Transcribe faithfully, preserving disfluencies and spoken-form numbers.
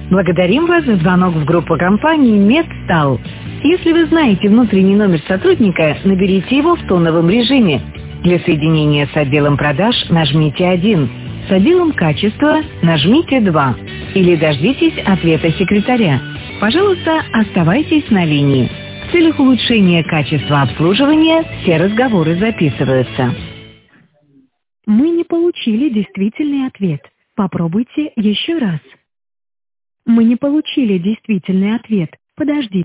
Благодарим вас за звонок в группу компании «Медстал». Если вы знаете внутренний номер сотрудника, наберите его в тоновом режиме. Для соединения с отделом продаж нажмите один. С отделом качества нажмите два. Или дождитесь ответа секретаря. Пожалуйста, оставайтесь на линии. В целях улучшения качества обслуживания все разговоры записываются. Мы не получили действительный ответ. Попробуйте еще раз. Мы не получили действительный ответ. Подождите.